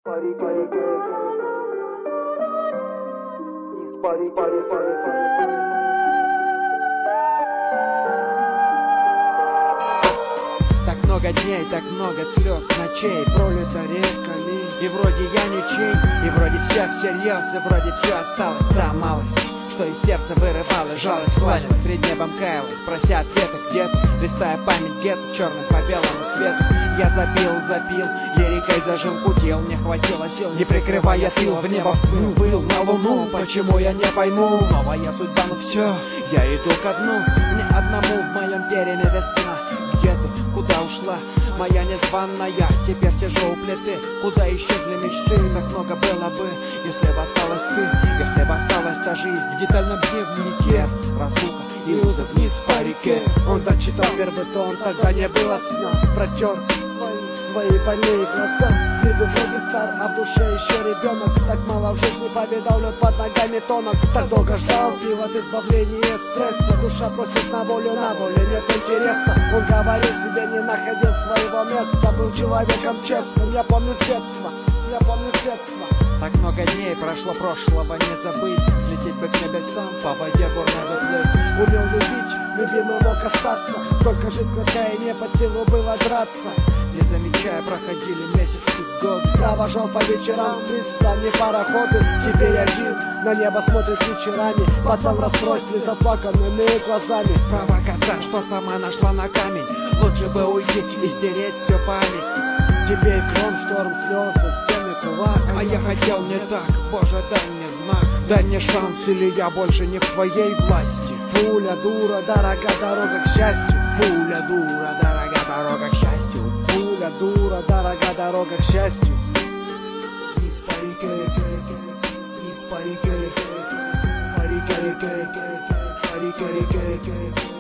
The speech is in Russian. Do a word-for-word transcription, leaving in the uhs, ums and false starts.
Пари, пари, пари, пари, пари, пари, пари. Так много дней, так много слез, ночей пролито реками. И вроде я ничей, и вроде все всерьез, и вроде все осталось та малость, что из сердца вырывалась, жалость кланялась, пред небом каялась, прося ответа где-то, листая память где-то черным по белому цвету. Я забил, запил, лирикой зажил, путил, не хватило сил, не прикрывая тыл, в небо вплыл, был на луну, почему я не пойму, новая судьба, ну все, я иду ко дну, мне одному в моем тереме весна, где-то, куда ушла моя незваная, теперь сижу у плиты, куда исчезли мечты, так много было бы, если бы осталась ты, если бы осталась та жизнь в детальном дневнике, разлука и узы вниз по реке. Он так читал первый тон, тогда не было сна, протер свои, свои больные глаза, с виду вроде стар, а в душе еще ребенок, так мало в жизни повидал, лед под ногами тонок, так долго ждал пива от избавления от стресса, душа просит на волю, на волю нет интереса, он говорил себе, не находил своего места, был человеком честным, я помню с детства, я помню с детства. Так много дней прошло, прошлого не забыть, взлететь бы к небесам, по воде бурной выплыть. Умел любить, любимый мог остаться, только жидкое не под силу было драться. Не замечая, проходили месяцы, годы. Провожал по вечерам с пристани пароходы. Теперь один на небо смотрит вечерами, пацан в расстройстве заплаканными глазами. Права коса, что сама нашла на камень, лучше бы уйти и стереть всю память. Теперь гром, шторм, слезы, стены, кулак. А я хотел не так, Боже, дай мне знак, дай мне шанс, или я больше не в твоей власти. Пуля, дура, дорога дорога к счастью. Пуля, дура, дорога дорога к счастью. Пуля, дура, дорога дорога к счастью. Вниз по реке, вниз по реке, по реке, реке, по реке, реке.